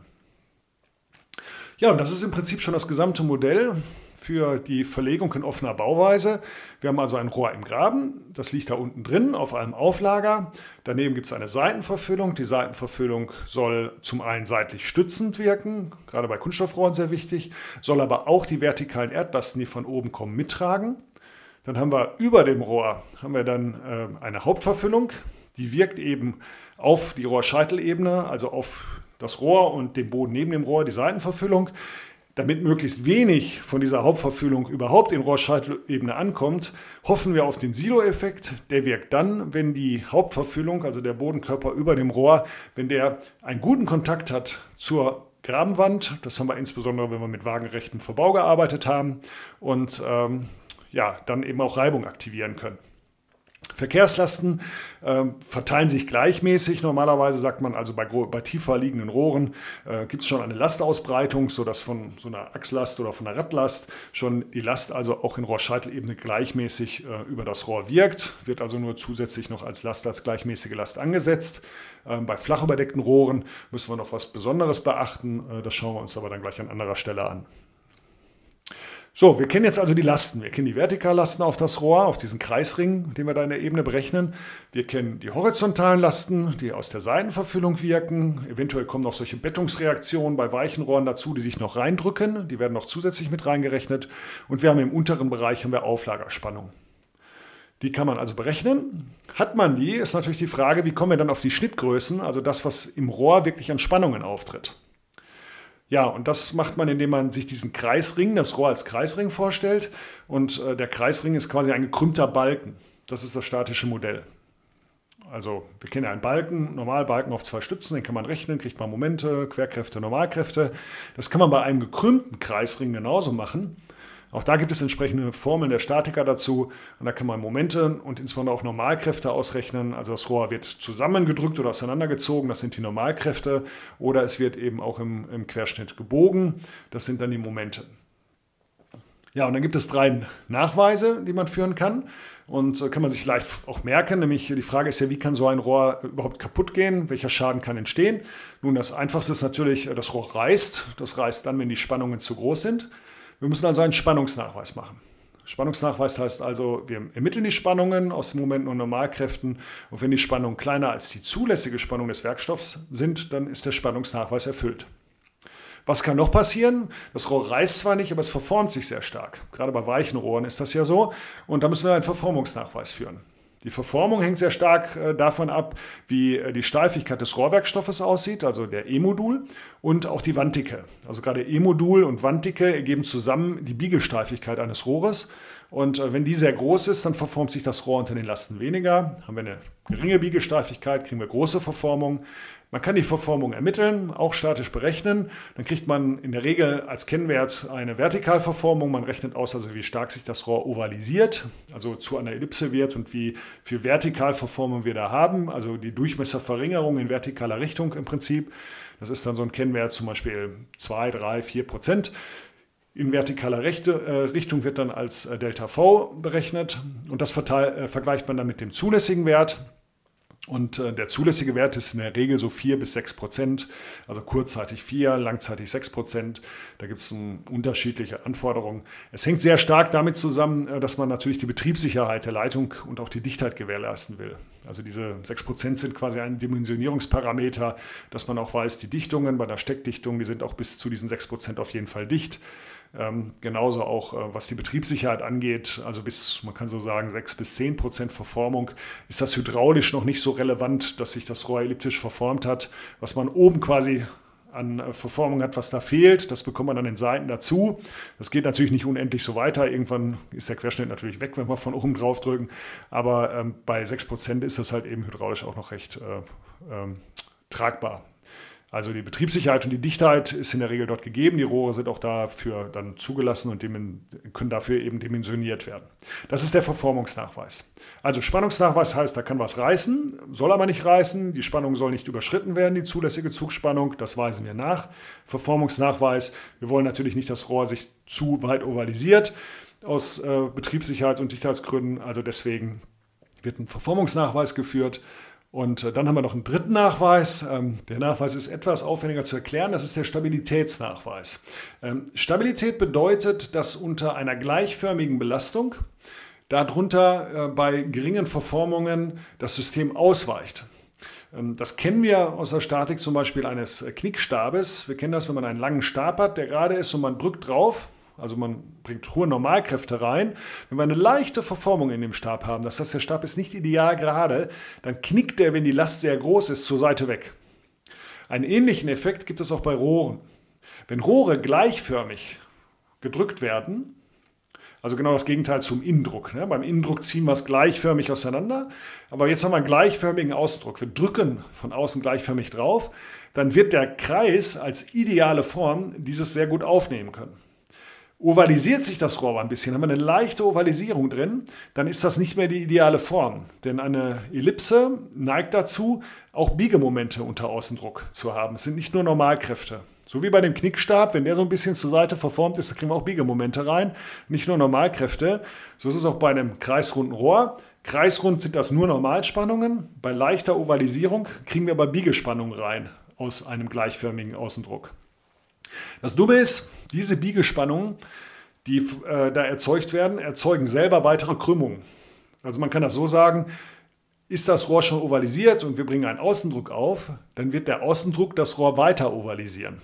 Ja, und das ist im Prinzip schon das gesamte Modell für die Verlegung in offener Bauweise. Wir haben also ein Rohr im Graben, das liegt da unten drin auf einem Auflager. Daneben gibt es eine Seitenverfüllung. Die Seitenverfüllung soll zum einen seitlich stützend wirken, gerade bei Kunststoffrohren sehr wichtig, soll aber auch die vertikalen Erdlasten, die von oben kommen, mittragen. Dann haben wir über dem Rohr eine Hauptverfüllung, die wirkt eben auf die Rohrscheitelebene, also auf das Rohr und den Boden neben dem Rohr, die Seitenverfüllung. Damit möglichst wenig von dieser Hauptverfüllung überhaupt in Rohrscheitelebene ankommt, hoffen wir auf den Silo-Effekt. Der wirkt dann, wenn die Hauptverfüllung, also der Bodenkörper über dem Rohr, wenn der einen guten Kontakt hat zur Grabenwand. Das haben wir insbesondere, wenn wir mit waagerechten Verbau gearbeitet haben und dann eben auch Reibung aktivieren können. Verkehrslasten verteilen sich gleichmäßig. Normalerweise sagt man also bei tiefer liegenden Rohren gibt es schon eine Lastausbreitung, sodass von so einer Achslast oder von einer Radlast schon die Last also auch in Rohrscheitelebene gleichmäßig über das Rohr wirkt. Wird also nur zusätzlich noch als gleichmäßige Last angesetzt. Bei flach überdeckten Rohren müssen wir noch was Besonderes beachten. Das schauen wir uns aber dann gleich an anderer Stelle an. So, wir kennen jetzt also die Lasten. Wir kennen die Vertikallasten auf das Rohr, auf diesen Kreisring, den wir da in der Ebene berechnen. Wir kennen die horizontalen Lasten, die aus der Seitenverfüllung wirken. Eventuell kommen noch solche Bettungsreaktionen bei weichen Rohren dazu, die sich noch reindrücken. Die werden noch zusätzlich mit reingerechnet. Und wir haben im unteren Bereich Auflagerspannung. Die kann man also berechnen. Hat man die, ist natürlich die Frage, wie kommen wir dann auf die Schnittgrößen, also das, was im Rohr wirklich an Spannungen auftritt. Ja, und das macht man, indem man sich diesen Kreisring, das Rohr als Kreisring vorstellt. Und der Kreisring ist quasi ein gekrümmter Balken. Das ist das statische Modell. Also wir kennen ja einen Balken, Normalbalken auf 2 Stützen, den kann man rechnen, kriegt man Momente, Querkräfte, Normalkräfte. Das kann man bei einem gekrümmten Kreisring genauso machen. Auch da gibt es entsprechende Formeln der Statiker dazu und da kann man Momente und insbesondere auch Normalkräfte ausrechnen. Also das Rohr wird zusammengedrückt oder auseinandergezogen, das sind die Normalkräfte, oder es wird eben auch im Querschnitt gebogen, das sind dann die Momente. Ja, und dann gibt es 3 Nachweise, die man führen kann und kann man sich leicht auch merken, nämlich die Frage ist ja, wie kann so ein Rohr überhaupt kaputt gehen, welcher Schaden kann entstehen? Nun, das Einfachste ist natürlich, das Rohr reißt, das reißt dann, wenn die Spannungen zu groß sind. Wir müssen also einen Spannungsnachweis machen. Spannungsnachweis heißt also, wir ermitteln die Spannungen aus den Momenten und Normalkräften und wenn die Spannungen kleiner als die zulässige Spannung des Werkstoffs sind, dann ist der Spannungsnachweis erfüllt. Was kann noch passieren? Das Rohr reißt zwar nicht, aber es verformt sich sehr stark. Gerade bei weichen Rohren ist das ja so und da müssen wir einen Verformungsnachweis führen. Die Verformung hängt sehr stark davon ab, wie die Steifigkeit des Rohrwerkstoffes aussieht, also der E-Modul, und auch die Wanddicke. Also gerade E-Modul und Wanddicke ergeben zusammen die Biegesteifigkeit eines Rohres. Und wenn die sehr groß ist, dann verformt sich das Rohr unter den Lasten weniger. Haben wir eine geringe Biegesteifigkeit, kriegen wir große Verformung. Man kann die Verformung ermitteln, auch statisch berechnen. Dann kriegt man in der Regel als Kennwert eine Vertikalverformung. Man rechnet aus, also wie stark sich das Rohr ovalisiert, also zu einer Ellipse wird und wie viel Vertikalverformung wir da haben, also die Durchmesserverringerung in vertikaler Richtung im Prinzip. Das ist dann so ein Kennwert, zum Beispiel 2, 3, 4%. In vertikaler Richtung wird dann als Delta V berechnet und das vergleicht man dann mit dem zulässigen Wert. Und der zulässige Wert ist in der Regel so 4-6%, also kurzzeitig 4, langzeitig 6%. Da gibt es unterschiedliche Anforderungen. Es hängt sehr stark damit zusammen, dass man natürlich die Betriebssicherheit der Leitung und auch die Dichtheit gewährleisten will. Also diese 6% sind quasi ein Dimensionierungsparameter, dass man auch weiß, die Dichtungen bei der Steckdichtung, die sind auch bis zu diesen 6% auf jeden Fall dicht. Genauso auch, was die Betriebssicherheit angeht, also bis, man kann so sagen, 6-10% Verformung, ist das hydraulisch noch nicht so relevant, dass sich das Rohr elliptisch verformt hat. Was man oben quasi an Verformung hat, was da fehlt, das bekommt man an den Seiten dazu. Das geht natürlich nicht unendlich so weiter. Irgendwann ist der Querschnitt natürlich weg, wenn wir von oben drauf drücken. Aber bei 6% ist das halt eben hydraulisch auch noch recht tragbar. Also die Betriebssicherheit und die Dichtheit ist in der Regel dort gegeben. Die Rohre sind auch dafür dann zugelassen und können dafür eben dimensioniert werden. Das ist der Verformungsnachweis. Also Spannungsnachweis heißt, da kann was reißen, soll aber nicht reißen. Die Spannung soll nicht überschritten werden, die zulässige Zugspannung. Das weisen wir nach. Verformungsnachweis, wir wollen natürlich nicht, dass das Rohr sich zu weit ovalisiert aus Betriebssicherheit und Dichtheitsgründen. Also deswegen wird ein Verformungsnachweis geführt. Und dann haben wir noch einen dritten Nachweis. Der Nachweis ist etwas aufwendiger zu erklären. Das ist der Stabilitätsnachweis. Stabilität bedeutet, dass unter einer gleichförmigen Belastung darunter bei geringen Verformungen das System ausweicht. Das kennen wir aus der Statik zum Beispiel eines Knickstabes. Wir kennen das, wenn man einen langen Stab hat, der gerade ist und man drückt drauf. Also man bringt hohe Normalkräfte rein. Wenn wir eine leichte Verformung in dem Stab haben, das heißt, der Stab ist nicht ideal gerade, dann knickt er, wenn die Last sehr groß ist, zur Seite weg. Einen ähnlichen Effekt gibt es auch bei Rohren. Wenn Rohre gleichförmig gedrückt werden, also genau das Gegenteil zum Innendruck. Ne? Beim Innendruck ziehen wir es gleichförmig auseinander, aber jetzt haben wir einen gleichförmigen Ausdruck. Wir drücken von außen gleichförmig drauf, dann wird der Kreis als ideale Form dieses sehr gut aufnehmen können. Ovalisiert sich das Rohr ein bisschen, haben wir eine leichte Ovalisierung drin, dann ist das nicht mehr die ideale Form. Denn eine Ellipse neigt dazu, auch Biegemomente unter Außendruck zu haben. Es sind nicht nur Normalkräfte. So wie bei dem Knickstab, wenn der so ein bisschen zur Seite verformt ist, da kriegen wir auch Biegemomente rein, nicht nur Normalkräfte. So ist es auch bei einem kreisrunden Rohr. Kreisrund sind das nur Normalspannungen. Bei leichter Ovalisierung kriegen wir aber Biegespannungen rein aus einem gleichförmigen Außendruck. Das Dumme ist, diese Biegespannungen, die da erzeugt werden, erzeugen selber weitere Krümmungen. Also man kann das so sagen, ist das Rohr schon ovalisiert und wir bringen einen Außendruck auf, dann wird der Außendruck das Rohr weiter ovalisieren.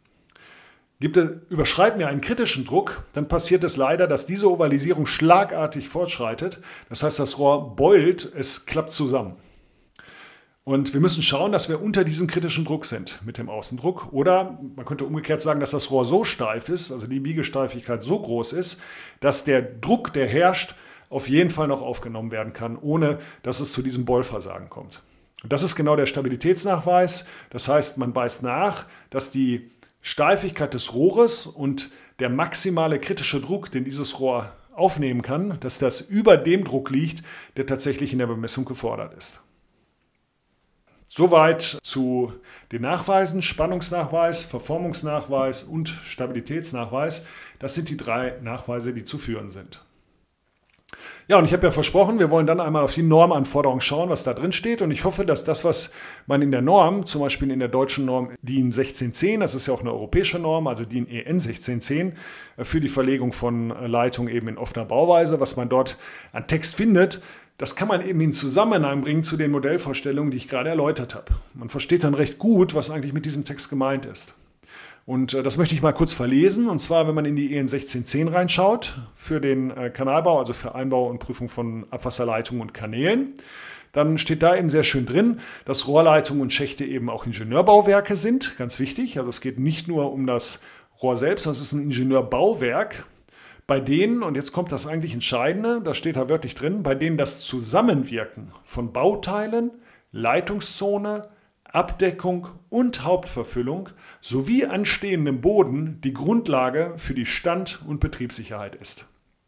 Überschreiten wir einen kritischen Druck, dann passiert es leider, dass diese Ovalisierung schlagartig fortschreitet. Das heißt, das Rohr beult, es klappt zusammen. Und wir müssen schauen, dass wir unter diesem kritischen Druck sind mit dem Außendruck. Oder man könnte umgekehrt sagen, dass das Rohr so steif ist, also die Biegesteifigkeit so groß ist, dass der Druck, der herrscht, auf jeden Fall noch aufgenommen werden kann, ohne dass es zu diesem Bollversagen kommt. Und das ist genau der Stabilitätsnachweis. Das heißt, man weist nach, dass die Steifigkeit des Rohres und der maximale kritische Druck, den dieses Rohr aufnehmen kann, dass das über dem Druck liegt, der tatsächlich in der Bemessung gefordert ist. Soweit zu den Nachweisen: Spannungsnachweis, Verformungsnachweis und Stabilitätsnachweis. Das sind die 3 Nachweise, die zu führen sind. Ja, und ich habe ja versprochen, wir wollen dann einmal auf die Normanforderungen schauen, was da drin steht. Und ich hoffe, dass das, was man in der Norm, zum Beispiel in der deutschen Norm DIN 1610, das ist ja auch eine europäische Norm, also DIN EN 1610, für die Verlegung von Leitungen eben in offener Bauweise, was man dort an Text findet, das kann man eben in Zusammenhang bringen zu den Modellvorstellungen, die ich gerade erläutert habe. Man versteht dann recht gut, was eigentlich mit diesem Text gemeint ist. Und das möchte ich mal kurz verlesen. Und zwar, wenn man in die EN 1610 reinschaut, für den Kanalbau, also für Einbau und Prüfung von Abwasserleitungen und Kanälen, dann steht da eben sehr schön drin, dass Rohrleitungen und Schächte eben auch Ingenieurbauwerke sind. Ganz wichtig. Also es geht nicht nur um das Rohr selbst, sondern es ist ein Ingenieurbauwerk, bei denen, und jetzt kommt das eigentlich Entscheidende, da steht da wörtlich drin, bei denen das Zusammenwirken von Bauteilen, Leitungszone, Abdeckung und Hauptverfüllung sowie anstehendem Boden die Grundlage für die Stand- und Betriebssicherheit ist.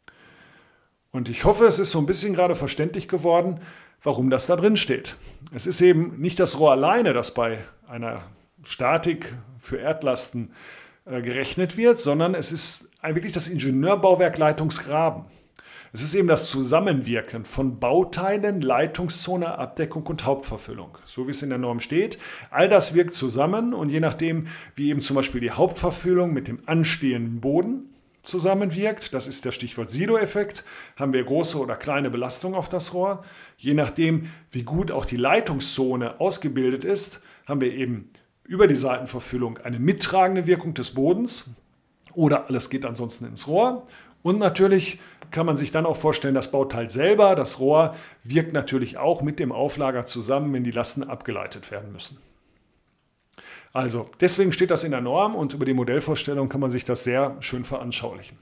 Und ich hoffe, es ist so ein bisschen gerade verständlich geworden, warum das da drin steht. Es ist eben nicht das Rohr alleine, das bei einer Statik für Erdlasten gerechnet wird, sondern es ist wirklich das Ingenieurbauwerk Leitungsgraben. Es ist eben das Zusammenwirken von Bauteilen, Leitungszone, Abdeckung und Hauptverfüllung, so wie es in der Norm steht. All das wirkt zusammen und je nachdem, wie eben zum Beispiel die Hauptverfüllung mit dem anstehenden Boden zusammenwirkt, das ist der Stichwort Sido-Effekt, haben wir große oder kleine Belastung auf das Rohr. Je nachdem, wie gut auch die Leitungszone ausgebildet ist, haben wir eben über die Seitenverfüllung eine mittragende Wirkung des Bodens oder alles geht ansonsten ins Rohr. Und natürlich kann man sich dann auch vorstellen, das Bauteil selber, das Rohr, wirkt natürlich auch mit dem Auflager zusammen, wenn die Lasten abgeleitet werden müssen. Also deswegen steht das in der Norm und über die Modellvorstellung kann man sich das sehr schön veranschaulichen.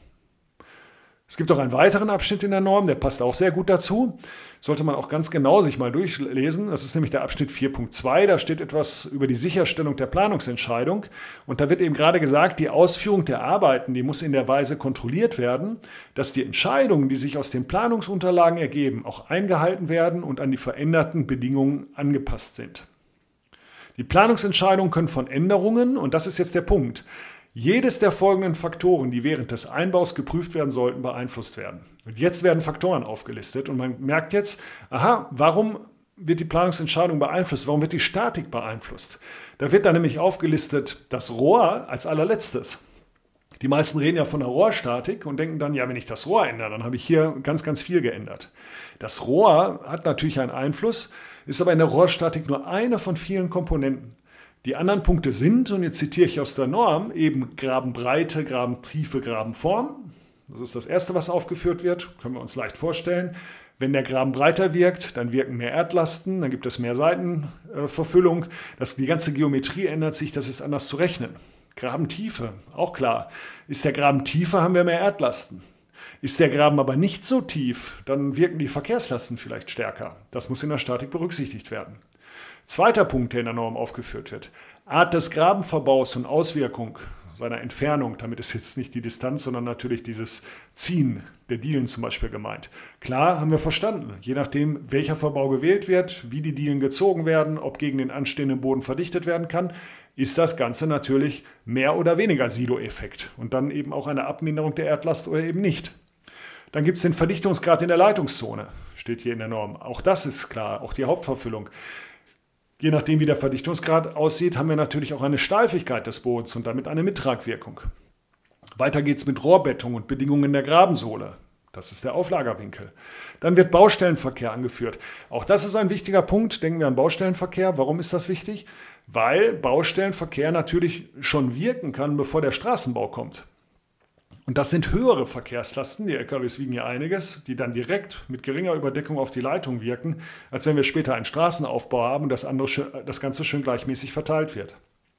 Es gibt auch einen weiteren Abschnitt in der Norm, der passt auch sehr gut dazu. Sollte man auch ganz genau sich mal durchlesen. Das ist nämlich der Abschnitt 4.2. Da steht etwas über die Sicherstellung der Planungsentscheidung. Und da wird eben gerade gesagt, die Ausführung der Arbeiten, die muss in der Weise kontrolliert werden, dass die Entscheidungen, die sich aus den Planungsunterlagen ergeben, auch eingehalten werden und an die veränderten Bedingungen angepasst sind. Die Planungsentscheidungen können von Änderungen, und das ist jetzt der Punkt, jedes der folgenden Faktoren, die während des Einbaus geprüft werden sollten, beeinflusst werden. Und jetzt werden Faktoren aufgelistet und man merkt jetzt, aha, warum wird die Planungsentscheidung beeinflusst? Warum wird die Statik beeinflusst? Da wird dann nämlich aufgelistet das Rohr als allerletztes. Die meisten reden ja von der Rohrstatik und denken dann, ja, wenn ich das Rohr ändere, dann habe ich hier ganz, ganz viel geändert. Das Rohr hat natürlich einen Einfluss, ist aber in der Rohrstatik nur eine von vielen Komponenten. Die anderen Punkte sind, und jetzt zitiere ich aus der Norm, eben Grabenbreite, Grabentiefe, Grabenform. Das ist das Erste, was aufgeführt wird, können wir uns leicht vorstellen. Wenn der Graben breiter wirkt, dann wirken mehr Erdlasten, dann gibt es mehr Seitenverfüllung. Die ganze Geometrie ändert sich, das ist anders zu rechnen. Grabentiefe, auch klar. Ist der Graben tiefer, haben wir mehr Erdlasten. Ist der Graben aber nicht so tief, dann wirken die Verkehrslasten vielleicht stärker. Das muss in der Statik berücksichtigt werden. Zweiter Punkt, der in der Norm aufgeführt wird. Art des Grabenverbaus und Auswirkung seiner Entfernung. Damit ist jetzt nicht die Distanz, sondern natürlich dieses Ziehen der Dielen zum Beispiel gemeint. Klar, haben wir verstanden. Je nachdem, welcher Verbau gewählt wird, wie die Dielen gezogen werden, ob gegen den anstehenden Boden verdichtet werden kann, ist das Ganze natürlich mehr oder weniger Silo-Effekt. Und dann eben auch eine Abminderung der Erdlast oder eben nicht. Dann gibt es den Verdichtungsgrad in der Leitungszone. Steht hier in der Norm. Auch das ist klar. Auch die Hauptverfüllung. Je nachdem, wie der Verdichtungsgrad aussieht, haben wir natürlich auch eine Steifigkeit des Bodens und damit eine Mittragwirkung. Weiter geht es mit Rohrbettung und Bedingungen der Grabensohle. Das ist der Auflagerwinkel. Dann wird Baustellenverkehr angeführt. Auch das ist ein wichtiger Punkt. Denken wir an Baustellenverkehr. Warum ist das wichtig? Weil Baustellenverkehr natürlich schon wirken kann, bevor der Straßenbau kommt. Und das sind höhere Verkehrslasten, die LKWs wiegen ja einiges, die dann direkt mit geringer Überdeckung auf die Leitung wirken, als wenn wir später einen Straßenaufbau haben und das Ganze schön gleichmäßig verteilt wird.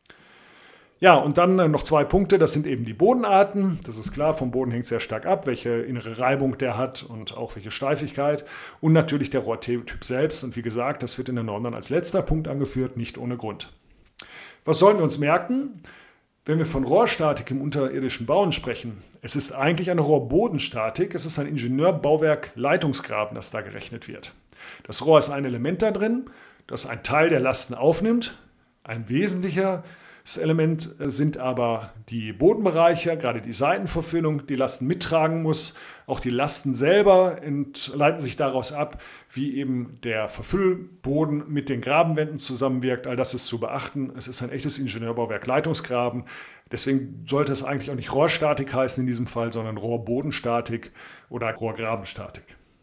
Ja, und dann noch 2 Punkte, das sind eben die Bodenarten. Das ist klar, vom Boden hängt sehr stark ab, welche innere Reibung der hat und auch welche Steifigkeit. Und natürlich der Rohrtyp selbst. Und wie gesagt, das wird in der Norm dann als letzter Punkt angeführt, nicht ohne Grund. Was sollen wir uns merken? Wenn wir von Rohrstatik im unterirdischen Bauen sprechen, es ist eigentlich eine Rohrbodenstatik, es ist ein Ingenieurbauwerk Leitungsgraben, das da gerechnet wird. Das Rohr ist ein Element da drin, das einen Teil der Lasten aufnimmt. Ein wesentliches Element sind aber die Bodenbereiche, gerade die Seitenverfüllung, die Lasten mittragen muss. Auch die Lasten selber leiten sich daraus ab, wie eben der Verfüllboden mit den Grabenwänden zusammenwirkt. All das ist zu beachten. Es ist ein echtes Ingenieurbauwerk Leitungsgraben. Deswegen sollte es eigentlich auch nicht Rohrstatik heißen in diesem Fall, sondern Rohrbodenstatik oder Rohrgrabenstatik.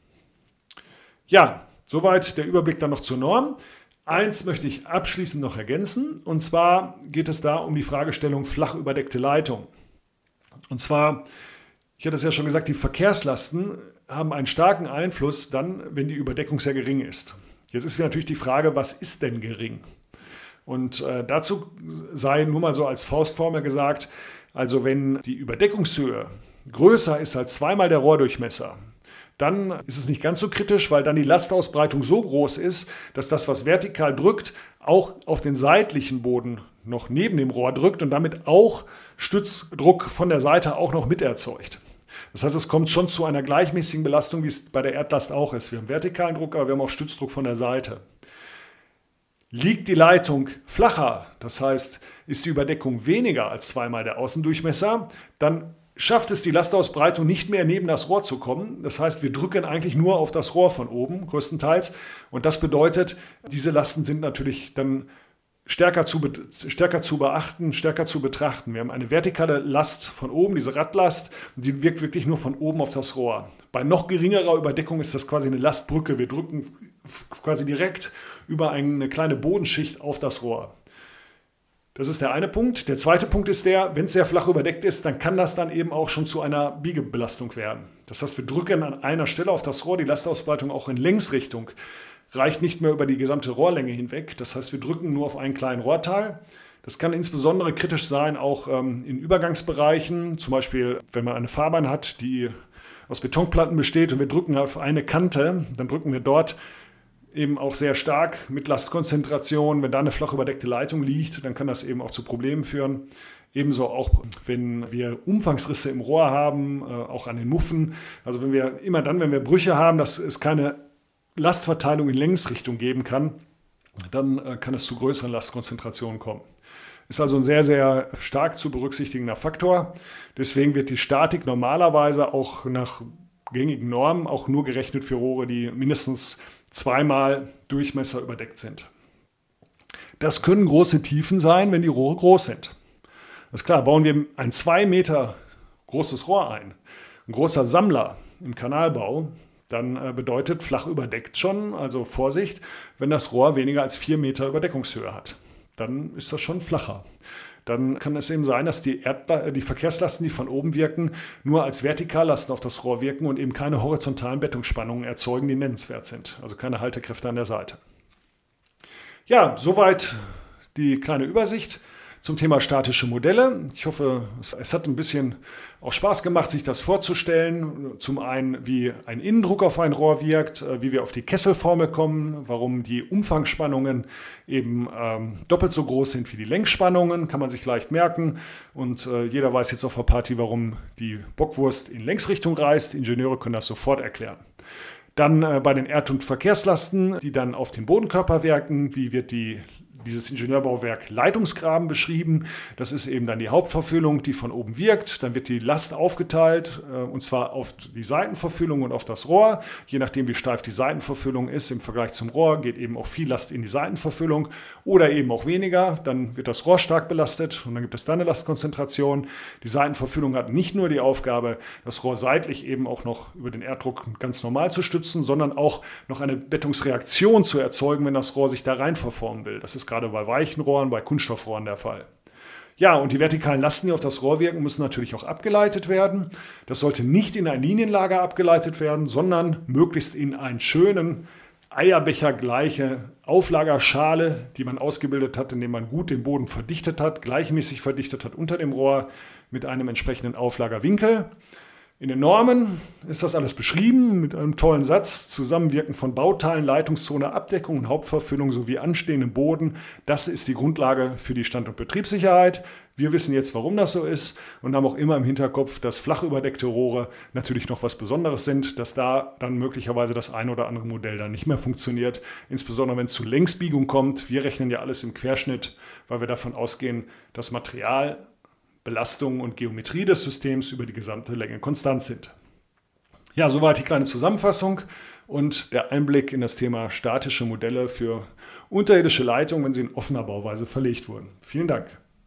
Ja, soweit der Überblick dann noch zur Norm. Eins möchte ich abschließend noch ergänzen, und zwar geht es da um die Fragestellung flach überdeckte Leitung. Und zwar, ich hatte es ja schon gesagt, die Verkehrslasten haben einen starken Einfluss dann, wenn die Überdeckung sehr gering ist. Jetzt ist natürlich die Frage, was ist denn gering? Und dazu sei nur mal so als Faustformel gesagt, also wenn die Überdeckungshöhe größer ist als 2-mal der Rohrdurchmesser, dann ist es nicht ganz so kritisch, weil dann die Lastausbreitung so groß ist, dass das, was vertikal drückt, auch auf den seitlichen Boden noch neben dem Rohr drückt und damit auch Stützdruck von der Seite auch noch mit erzeugt. Das heißt, es kommt schon zu einer gleichmäßigen Belastung, wie es bei der Erdlast auch ist. Wir haben vertikalen Druck, aber wir haben auch Stützdruck von der Seite. Liegt die Leitung flacher, das heißt, ist die Überdeckung weniger als 2-mal der Außendurchmesser, dann schafft es die Lastausbreitung nicht mehr neben das Rohr zu kommen. Das heißt, wir drücken eigentlich nur auf das Rohr von oben, größtenteils. Und das bedeutet, diese Lasten sind natürlich dann stärker zu beachten, stärker zu betrachten. Wir haben eine vertikale Last von oben, diese Radlast, die wirkt wirklich nur von oben auf das Rohr. Bei noch geringerer Überdeckung ist das quasi eine Lastbrücke. Wir drücken quasi direkt über eine kleine Bodenschicht auf das Rohr. Das ist der eine Punkt. Der zweite Punkt ist wenn es sehr flach überdeckt ist, dann kann das dann eben auch schon zu einer Biegebelastung werden. Das heißt, wir drücken an einer Stelle auf das Rohr, die Lastausbreitung auch in Längsrichtung reicht nicht mehr über die gesamte Rohrlänge hinweg. Das heißt, wir drücken nur auf einen kleinen Rohrteil. Das kann insbesondere kritisch sein, auch in Übergangsbereichen. Zum Beispiel, wenn man eine Fahrbahn hat, die aus Betonplatten besteht und wir drücken auf eine Kante, dann drücken wir dort eben auch sehr stark mit Lastkonzentration. Wenn da eine flach überdeckte Leitung liegt, dann kann das eben auch zu Problemen führen. Ebenso auch, wenn wir Umfangsrisse im Rohr haben, auch an den Muffen. Also wenn wir Brüche haben, dass es keine Lastverteilung in Längsrichtung geben kann, dann kann es zu größeren Lastkonzentrationen kommen. Ist also ein sehr, sehr stark zu berücksichtigender Faktor. Deswegen wird die Statik normalerweise auch nach gängigen Normen auch nur gerechnet für Rohre, die mindestens 2-mal Durchmesser überdeckt sind. Das können große Tiefen sein, wenn die Rohre groß sind. Das ist klar, bauen wir ein 2 Meter großes Rohr ein, ein großer Sammler im Kanalbau, dann bedeutet flach überdeckt schon, also Vorsicht, wenn das Rohr weniger als 4 Meter Überdeckungshöhe hat. Dann ist das schon flacher. Dann kann es eben sein, dass die Verkehrslasten, die von oben wirken, nur als Vertikallasten auf das Rohr wirken und eben keine horizontalen Bettungsspannungen erzeugen, die nennenswert sind. Also keine Haltekräfte an der Seite. Ja, soweit die kleine Übersicht zum Thema statische Modelle. Ich hoffe, es hat ein bisschen auch Spaß gemacht, sich das vorzustellen. Zum einen, wie ein Innendruck auf ein Rohr wirkt, wie wir auf die Kesselformel kommen, warum die Umfangsspannungen eben doppelt so groß sind wie die Längsspannungen, kann man sich leicht merken. Und jeder weiß jetzt auf der Party, warum die Bockwurst in Längsrichtung reist. Ingenieure können das sofort erklären. Dann bei den Erd- und Verkehrslasten, die dann auf den Bodenkörper wirken, wie wird dieses Ingenieurbauwerk Leitungsgraben beschrieben. Das ist eben dann die Hauptverfüllung, die von oben wirkt. Dann wird die Last aufgeteilt, und zwar auf die Seitenverfüllung und auf das Rohr. Je nachdem, wie steif die Seitenverfüllung ist im Vergleich zum Rohr, geht eben auch viel Last in die Seitenverfüllung oder eben auch weniger. Dann wird das Rohr stark belastet und dann gibt es dann eine Lastkonzentration. Die Seitenverfüllung hat nicht nur die Aufgabe, das Rohr seitlich eben auch noch über den Erddruck ganz normal zu stützen, sondern auch noch eine Bettungsreaktion zu erzeugen, wenn das Rohr sich da rein verformen will. Das ist gerade bei weichen Rohren, bei Kunststoffrohren der Fall. Ja, und die vertikalen Lasten, die auf das Rohr wirken, müssen natürlich auch abgeleitet werden. Das sollte nicht in ein Linienlager abgeleitet werden, sondern möglichst in einen schönen, eierbechergleiche Auflagerschale, die man ausgebildet hat, indem man gut den Boden verdichtet hat, gleichmäßig verdichtet hat unter dem Rohr mit einem entsprechenden Auflagerwinkel. In den Normen ist das alles beschrieben mit einem tollen Satz: Zusammenwirken von Bauteilen, Leitungszone, Abdeckung und Hauptverfüllung sowie anstehendem Boden. Das ist die Grundlage für die Stand- und Betriebssicherheit. Wir wissen jetzt, warum das so ist und haben auch immer im Hinterkopf, dass flach überdeckte Rohre natürlich noch was Besonderes sind, dass da dann möglicherweise das ein oder andere Modell dann nicht mehr funktioniert, insbesondere wenn es zu Längsbiegung kommt. Wir rechnen ja alles im Querschnitt, weil wir davon ausgehen, dass Material, Belastung und Geometrie des Systems über die gesamte Länge konstant sind. Ja, soweit die kleine Zusammenfassung und der Einblick in das Thema statische Modelle für unterirdische Leitungen, wenn sie in offener Bauweise verlegt wurden. Vielen Dank.